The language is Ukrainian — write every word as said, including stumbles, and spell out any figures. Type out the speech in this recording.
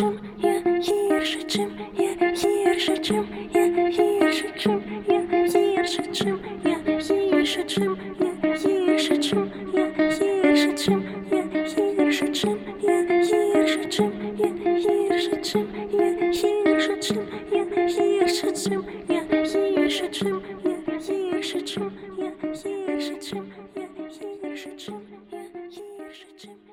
чим є, гірше, чим є, гірше, чим є, гірше, чим є, гірше, чим є, гірше, чим є, гірше, чим є, гірше, чим є, гірше, чим є, гірше, чим є, гірше, чим є, гірше, чим є, гірше, чим є, гірше, чим є, гірше, чим є, гірше, чим є, гірше, чим є, гірше, чим